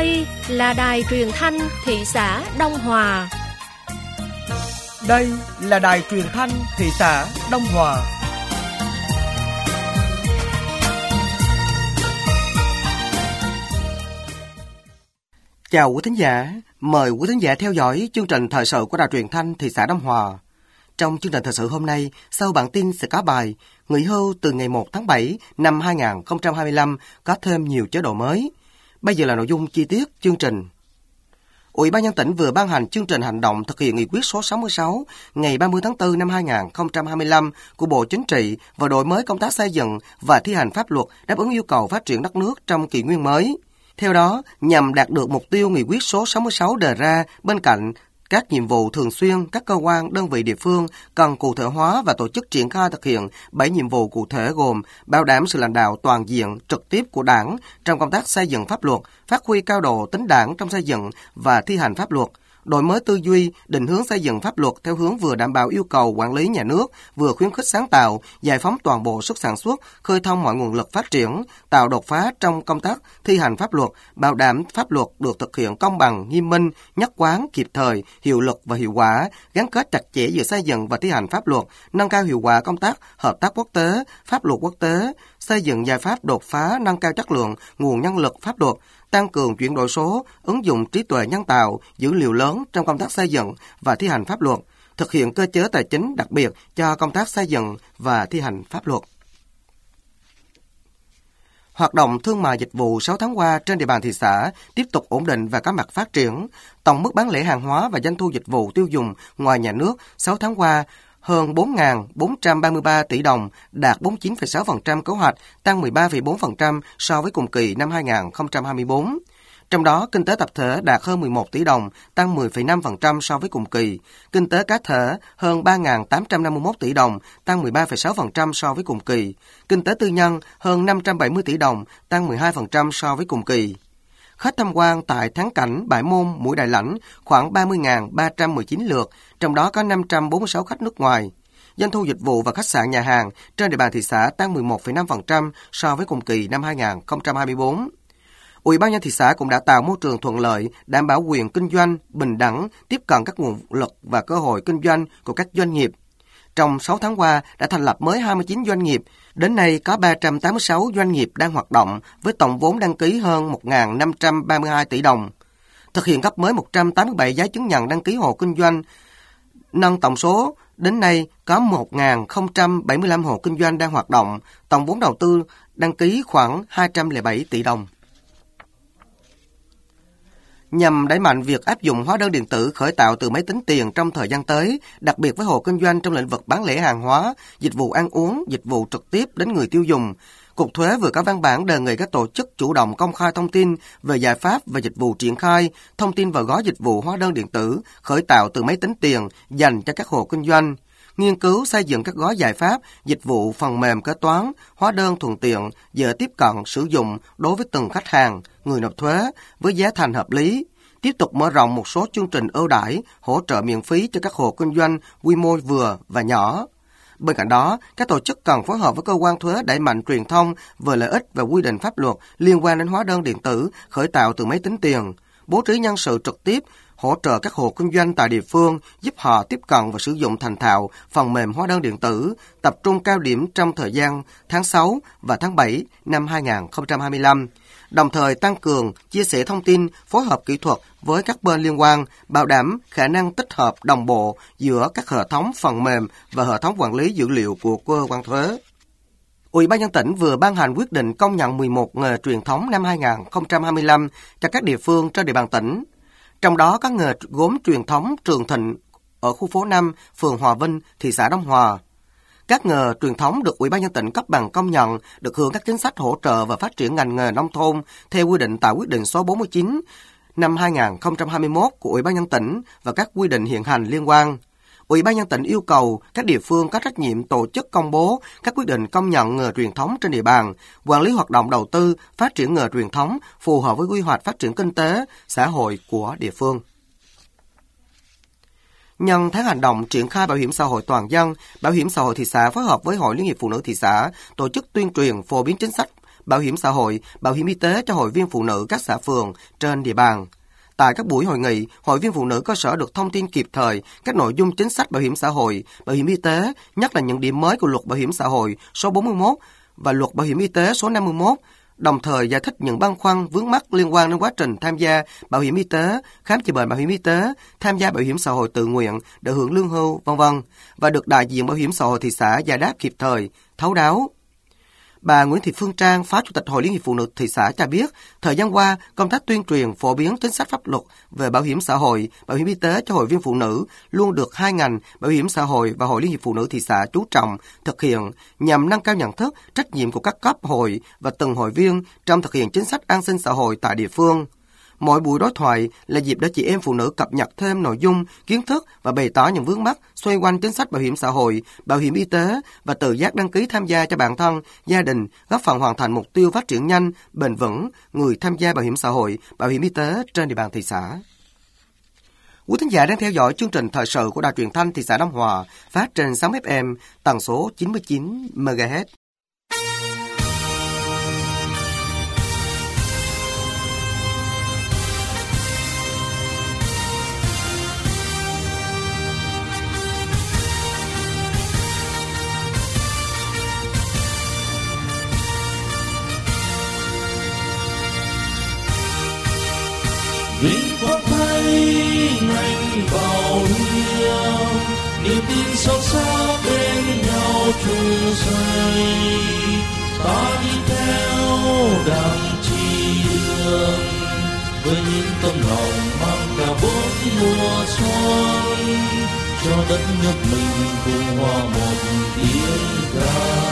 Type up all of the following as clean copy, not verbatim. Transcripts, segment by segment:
Đây là đài truyền thanh thị xã Đông Hòa. Đây là đài truyền thanh thị xã Đông Hòa. Chào quý thính giả, mời quý thính giả theo dõi chương trình thời sự của đài truyền thanh thị xã Đông Hòa. Trong chương trình thời sự hôm nay, sau bản tin sẽ có bài Nghỉ hưu từ ngày 1 tháng 7 năm 2025 có thêm nhiều chế độ mới. Bây giờ là nội dung chi tiết chương trình. Ủy ban nhân tỉnh vừa ban hành chương trình hành động thực hiện nghị quyết số 66 ngày 30 tháng 4 năm 2025 của Bộ Chính trị và đổi mới công tác xây dựng và thi hành pháp luật đáp ứng yêu cầu phát triển đất nước trong kỷ nguyên mới. Theo đó, nhằm đạt được mục tiêu nghị quyết số 66 đề ra, bên cạnh các nhiệm vụ thường xuyên, các cơ quan, đơn vị địa phương cần cụ thể hóa và tổ chức triển khai thực hiện 7 nhiệm vụ cụ thể gồm bảo đảm sự lãnh đạo toàn diện, trực tiếp của Đảng trong công tác xây dựng pháp luật, phát huy cao độ tính Đảng trong xây dựng và thi hành pháp luật, đổi mới tư duy, định hướng xây dựng pháp luật theo hướng vừa đảm bảo yêu cầu quản lý nhà nước, vừa khuyến khích sáng tạo, giải phóng toàn bộ sức sản xuất, khơi thông mọi nguồn lực phát triển, tạo đột phá trong công tác thi hành pháp luật, bảo đảm pháp luật được thực hiện công bằng, nghiêm minh, nhất quán, kịp thời, hiệu lực và hiệu quả, gắn kết chặt chẽ giữa xây dựng và thi hành pháp luật, nâng cao hiệu quả công tác hợp tác quốc tế, pháp luật quốc tế, xây dựng giải pháp đột phá, nâng cao chất lượng nguồn nhân lực pháp luật, tăng cường chuyển đổi số, ứng dụng trí tuệ nhân tạo, dữ liệu lớn trong công tác xây dựng và thi hành pháp luật, thực hiện cơ chế tài chính đặc biệt cho công tác xây dựng và thi hành pháp luật. Hoạt động thương mại dịch vụ 6 tháng qua trên địa bàn thị xã tiếp tục ổn định và có mặt phát triển. Tổng mức bán lẻ hàng hóa và doanh thu dịch vụ tiêu dùng ngoài nhà nước 6 tháng qua hơn 4.433 tỷ đồng, đạt 49,6% kế hoạch, tăng 13,4% so với cùng kỳ năm 2024. Trong đó, kinh tế tập thể đạt hơn 11 tỷ đồng, tăng 10,5% so với cùng kỳ. Kinh tế cá thể hơn 3.851 tỷ đồng, tăng 13,6% so với cùng kỳ. Kinh tế tư nhân hơn 570 tỷ đồng, tăng 12% so với cùng kỳ. Khách tham quan tại thắng cảnh Bãi Môn, Mũi Đại Lãnh khoảng 30.319 lượt, trong đó có 546 khách nước ngoài. Doanh thu dịch vụ và khách sạn nhà hàng trên địa bàn thị xã tăng 11,5% so với cùng kỳ năm 2024. Ủy ban nhân thị xã cũng đã tạo môi trường thuận lợi, đảm bảo quyền kinh doanh, bình đẳng, tiếp cận các nguồn lực và cơ hội kinh doanh của các doanh nghiệp. Trong 6 tháng qua đã thành lập mới 29 doanh nghiệp, đến nay có 386 doanh nghiệp đang hoạt động với tổng vốn đăng ký hơn 1.532 tỷ đồng. Thực hiện cấp mới 187 giấy chứng nhận đăng ký hộ kinh doanh, nâng tổng số đến nay có 1.075 hộ kinh doanh đang hoạt động, tổng vốn đầu tư đăng ký khoảng 207 tỷ đồng. Nhằm đẩy mạnh việc áp dụng hóa đơn điện tử khởi tạo từ máy tính tiền trong thời gian tới, đặc biệt với hộ kinh doanh trong lĩnh vực bán lẻ hàng hóa, dịch vụ ăn uống, dịch vụ trực tiếp đến người tiêu dùng, Cục Thuế vừa có văn bản đề nghị các tổ chức chủ động công khai thông tin về giải pháp và dịch vụ triển khai, thông tin vào gói dịch vụ hóa đơn điện tử khởi tạo từ máy tính tiền dành cho các hộ kinh doanh, nghiên cứu xây dựng các gói giải pháp, dịch vụ phần mềm kế toán, hóa đơn thuận tiện, dễ tiếp cận sử dụng đối với từng khách hàng, người nộp thuế với giá thành hợp lý. Tiếp tục mở rộng một số chương trình ưu đãi, hỗ trợ miễn phí cho các hộ kinh doanh quy mô vừa và nhỏ. Bên cạnh đó, các tổ chức cần phối hợp với cơ quan thuế đẩy mạnh truyền thông về lợi ích và quy định pháp luật liên quan đến hóa đơn điện tử khởi tạo từ máy tính tiền, bố trí nhân sự trực tiếp, hỗ trợ các hộ kinh doanh tại địa phương, giúp họ tiếp cận và sử dụng thành thạo phần mềm hóa đơn điện tử, tập trung cao điểm trong thời gian tháng 6 và tháng 7 năm 2025. Đồng thời tăng cường, chia sẻ thông tin, phối hợp kỹ thuật với các bên liên quan, bảo đảm khả năng tích hợp đồng bộ giữa các hệ thống phần mềm và hệ thống quản lý dữ liệu của cơ quan thuế. Ủy ban nhân tỉnh vừa ban hành quyết định công nhận 11 nghề truyền thống năm 2025 cho các địa phương trên địa bàn tỉnh. Trong đó có nghề gốm truyền thống Trường Thịnh ở khu phố 5, phường Hòa Vinh, thị xã Đông Hòa. Các nghề truyền thống được Ủy ban nhân tỉnh cấp bằng công nhận, được hưởng các chính sách hỗ trợ và phát triển ngành nghề nông thôn theo quy định tại quyết định số 49 năm 2021 của Ủy ban nhân tỉnh và các quy định hiện hành liên quan. Ủy ban nhân tỉnh yêu cầu các địa phương có trách nhiệm tổ chức công bố các quyết định công nhận nghề truyền thống trên địa bàn, quản lý hoạt động đầu tư, phát triển nghề truyền thống phù hợp với quy hoạch phát triển kinh tế, xã hội của địa phương. Nhân tháng hành động triển khai bảo hiểm xã hội toàn dân, Bảo hiểm xã hội thị xã phối hợp với Hội Liên hiệp Phụ nữ thị xã tổ chức tuyên truyền phổ biến chính sách bảo hiểm xã hội, bảo hiểm y tế cho hội viên phụ nữ các xã phường trên địa bàn. Tại các buổi hội nghị, hội viên phụ nữ cơ sở được thông tin kịp thời các nội dung chính sách bảo hiểm xã hội, bảo hiểm y tế, nhất là những điểm mới của Luật Bảo hiểm xã hội số 41 và Luật Bảo hiểm y tế số 51, đồng thời giải thích những băn khoăn vướng mắc liên quan đến quá trình tham gia bảo hiểm y tế, khám chữa bệnh bảo hiểm y tế, tham gia bảo hiểm xã hội tự nguyện để hưởng lương hưu, v.v. và được đại diện bảo hiểm xã hội thị xã giải đáp kịp thời, thấu đáo. Bà Nguyễn Thị Phương Trang, Phó Chủ tịch Hội Liên hiệp Phụ nữ thị xã cho biết, thời gian qua, công tác tuyên truyền phổ biến chính sách pháp luật về bảo hiểm xã hội, bảo hiểm y tế cho hội viên phụ nữ luôn được hai ngành bảo hiểm xã hội và Hội Liên hiệp Phụ nữ thị xã chú trọng thực hiện nhằm nâng cao nhận thức, trách nhiệm của các cấp hội và từng hội viên trong thực hiện chính sách an sinh xã hội tại địa phương. Mỗi buổi đối thoại là dịp để chị em phụ nữ cập nhật thêm nội dung, kiến thức và bày tỏ những vướng mắc xoay quanh chính sách bảo hiểm xã hội, bảo hiểm y tế và tự giác đăng ký tham gia cho bản thân, gia đình, góp phần hoàn thành mục tiêu phát triển nhanh, bền vững người tham gia bảo hiểm xã hội, bảo hiểm y tế trên địa bàn thị xã. Quý thính giả đang theo dõi chương trình thời sự của Đài Truyền thanh thị xã Đông Hòa, phát trên sóng FM tần số 99 MHz. Vinh quang thấy ngành bảo hiểm, niềm tin sâu sắc bên nhau chung xây. Ta đi theo đàng chỉ đường, với những tấm lòng mang cả bốn mùa xuân, cho đất nước mình cùng hòa một tiếng ca.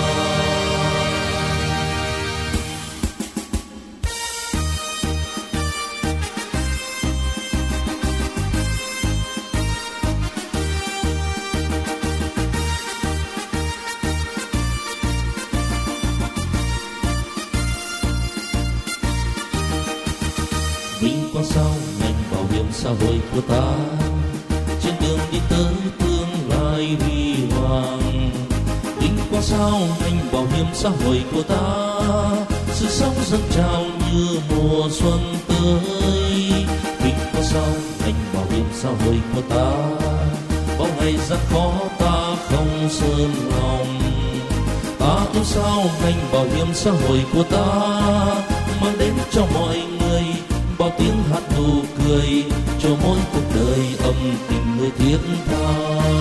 Vinh quang sau ngành bảo hiểm xã hội của ta, trên đường đi tới tương lai huy hoàng. Vinh quang sau ngành bảo hiểm xã hội của ta, sự sống dâng trào như mùa xuân tới. Vinh quang sau ngành bảo hiểm xã hội của ta, bao ngày gian khó ta không sơn lòng. Ta yêu sao ngành bảo hiểm xã hội của ta, mang đến cho mọi người bao tiếng hát nụ cười, cho mỗi cuộc đời ấm tình người thiết tha.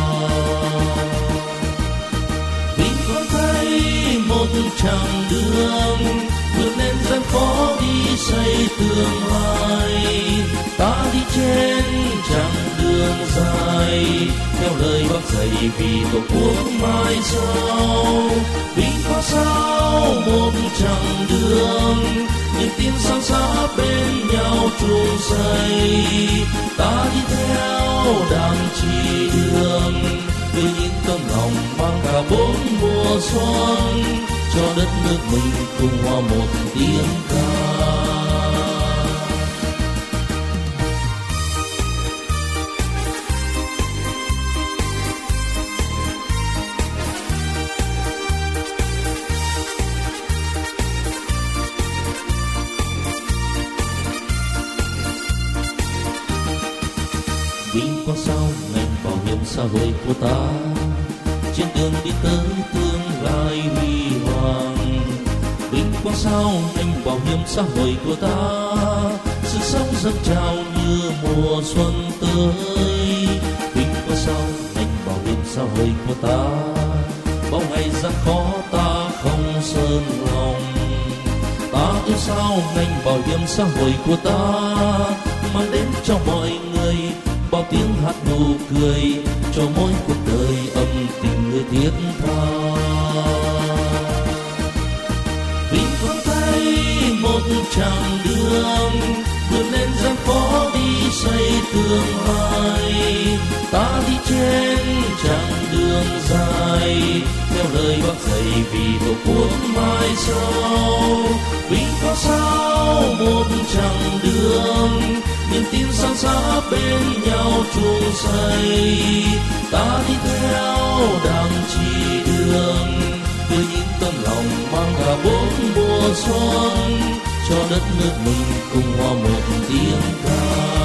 Vinh quang thấy một chặng đường vượt lên gian khó đi xây tương lai. Ta đi trên chặng đường dài, theo lời Bác dạy vì Tổ quốc mai sau. Vinh quang sau một chặng đường, niềm tin son sắt bên nhau chung xây. Ta đi theo đàng chỉ đường, với những tấm lòng mang cả bốn mùa xuân, cho đất nước mình cùng hòa một tiếng ca. Vinh quang sau ngành bảo hiểm xã hội của ta, trên đường đi tới tương lai huy hoàng. Vinh quang sau ngành bảo hiểm xã hội của ta, sự sống dâng trào như mùa xuân tới. Vinh quang sau ngành bảo hiểm xã hội của ta, bao ngày gian khó ta không sơn lòng. Ta yêu sao ngành bảo hiểm xã hội của ta, mang đến cho mọi người bao tiếng hát nụ cười, cho mỗi cuộc đời ấm tình người thiết tha. Vinh quang thấy một chặng đường vượt lên gian khó đi xây tương lai. Ta đi trên chặng đường dài, theo lời Bác dạy vì Tổ quốc mai sau. Vinh quang sau một chặng đường, niềm tin son sắt bên nhau chung xây. Ta đi theo đàng chỉ đường, với những tấm lòng mang cả bốn mùa mùa xuân, cho đất nước mình cùng hòa một tiếng ca.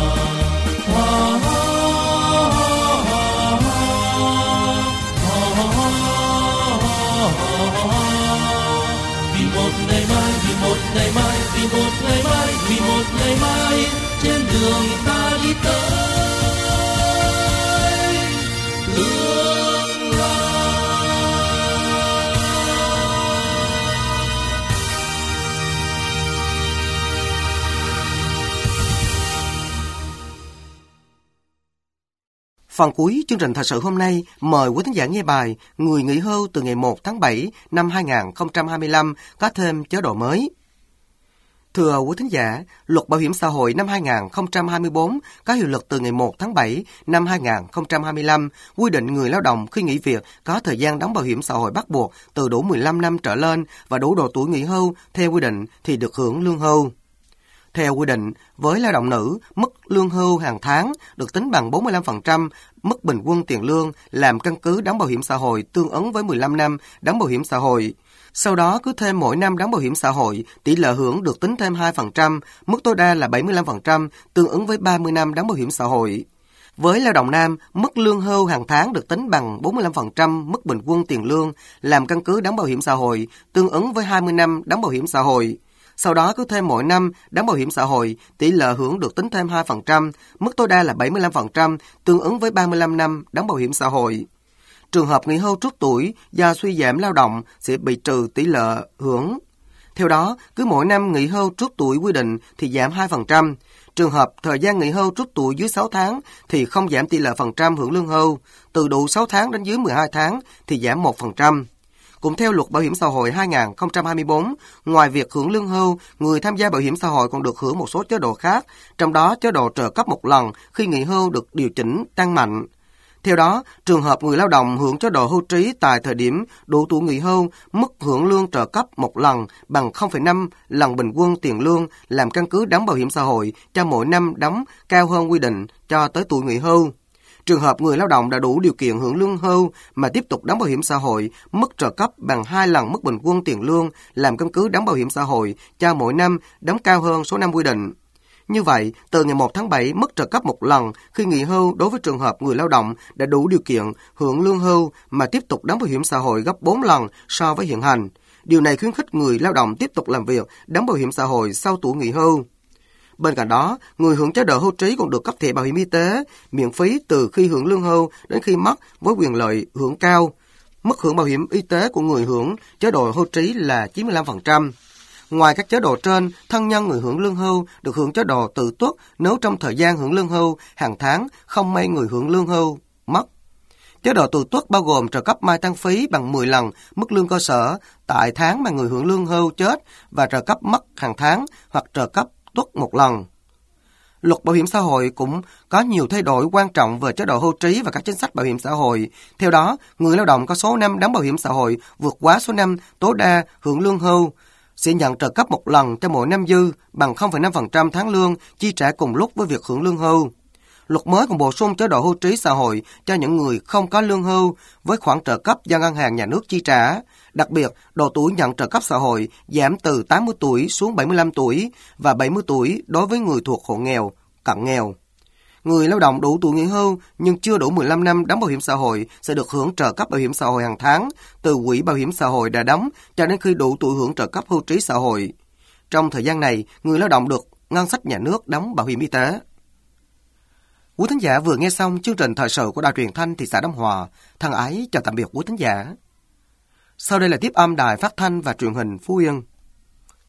Vì một ngày mai, vì một ngày mai, vì một ngày mai, vì một ngày mai, trên đường ta đi tới tương lai. Phần cuối chương trình thời sự hôm nay mời quý thính giả nghe bài Người nghỉ hưu từ ngày 1 tháng 7 năm 2025 có thêm chế độ mới. Thưa quý thính giả, Luật Bảo hiểm xã hội năm 2024 có hiệu lực từ ngày 1 tháng 7 năm 2025, quy định người lao động khi nghỉ việc có thời gian đóng bảo hiểm xã hội bắt buộc từ đủ 15 năm trở lên và đủ độ tuổi nghỉ hưu theo quy định thì được hưởng lương hưu. Theo quy định, với lao động nữ, mức lương hưu hàng tháng được tính bằng 45% mức bình quân tiền lương làm căn cứ đóng bảo hiểm xã hội tương ứng với 15 năm đóng bảo hiểm xã hội. Sau đó cứ thêm mỗi năm đóng bảo hiểm xã hội, tỷ lệ hưởng được tính thêm 2%, mức tối đa là 75% tương ứng với 30 năm đóng bảo hiểm xã hội. Với lao động nam, mức lương hưu hàng tháng được tính bằng 45% mức bình quân tiền lương làm căn cứ đóng bảo hiểm xã hội tương ứng với 20 năm đóng bảo hiểm xã hội. Sau đó cứ thêm mỗi năm đóng bảo hiểm xã hội, tỷ lệ hưởng được tính thêm 2%, mức tối đa là 75%, tương ứng với 35 năm đóng bảo hiểm xã hội. Trường hợp nghỉ hưu trước tuổi do suy giảm lao động sẽ bị trừ tỷ lệ hưởng. Theo đó, cứ mỗi năm nghỉ hưu trước tuổi quy định thì giảm 2%. Trường hợp thời gian nghỉ hưu trước tuổi dưới 6 tháng thì không giảm tỷ lệ phần trăm hưởng lương hưu. Từ đủ 6 tháng đến dưới 12 tháng thì giảm 1%. Cũng theo Luật Bảo hiểm xã hội 2024, ngoài việc hưởng lương hưu, người tham gia bảo hiểm xã hội còn được hưởng một số chế độ khác, trong đó chế độ trợ cấp một lần khi nghỉ hưu được điều chỉnh tăng mạnh. Theo đó, trường hợp người lao động hưởng chế độ hưu trí tại thời điểm đủ tuổi nghỉ hưu, mức hưởng lương trợ cấp một lần bằng 0,5 lần bình quân tiền lương làm căn cứ đóng bảo hiểm xã hội cho mỗi năm đóng cao hơn quy định cho tới tuổi nghỉ hưu. Trường hợp người lao động đã đủ điều kiện hưởng lương hưu mà tiếp tục đóng bảo hiểm xã hội, mức trợ cấp bằng 2 lần mức bình quân tiền lương làm căn cứ đóng bảo hiểm xã hội cho mỗi năm đóng cao hơn số năm quy định. Như vậy, từ ngày 1 tháng 7, mức trợ cấp một lần khi nghỉ hưu đối với trường hợp người lao động đã đủ điều kiện hưởng lương hưu mà tiếp tục đóng bảo hiểm xã hội gấp 4 lần so với hiện hành. Điều này khuyến khích người lao động tiếp tục làm việc, đóng bảo hiểm xã hội sau tuổi nghỉ hưu. Bên cạnh đó, người hưởng chế độ hưu trí còn được cấp thẻ bảo hiểm y tế miễn phí từ khi hưởng lương hưu đến khi mất với quyền lợi hưởng cao. Mức hưởng bảo hiểm y tế của người hưởng chế độ hưu trí là 95%. Ngoài các chế độ trên, thân nhân người hưởng lương hưu được hưởng chế độ tự tuất nếu trong thời gian hưởng lương hưu hàng tháng không may người hưởng lương hưu mất. Chế độ tự tuất bao gồm trợ cấp mai táng phí bằng 10 lần mức lương cơ sở tại tháng mà người hưởng lương hưu chết và trợ cấp mất hàng tháng hoặc trợ cấp tuất một lần. Luật Bảo hiểm xã hội cũng có nhiều thay đổi quan trọng về chế độ hưu trí và các chính sách bảo hiểm xã hội. Theo đó, người lao động có số năm đóng bảo hiểm xã hội vượt quá số năm tối đa hưởng lương hưu sẽ nhận trợ cấp một lần cho mỗi năm dư bằng 0,5% tháng lương chi trả cùng lúc với việc hưởng lương hưu. Luật mới còn bổ sung chế độ hưu trí xã hội cho những người không có lương hưu với khoản trợ cấp do ngân hàng nhà nước chi trả. Đặc biệt, độ tuổi nhận trợ cấp xã hội giảm từ 80 tuổi xuống 75 tuổi và 70 tuổi đối với người thuộc hộ nghèo, cận nghèo. Người lao động đủ tuổi nghỉ hưu nhưng chưa đủ 15 năm đóng bảo hiểm xã hội sẽ được hưởng trợ cấp bảo hiểm xã hội hàng tháng từ quỹ bảo hiểm xã hội đã đóng cho đến khi đủ tuổi hưởng trợ cấp hưu trí xã hội. Trong thời gian này, người lao động được ngân sách nhà nước đóng bảo hiểm y tế. Quý thính giả vừa nghe xong chương trình thời sự của Đài Truyền thanh thị xã Đông Hòa. Thân ái chào tạm biệt quý thính giả. Sau đây là tiếp âm Đài Phát thanh và Truyền hình Phú Yên.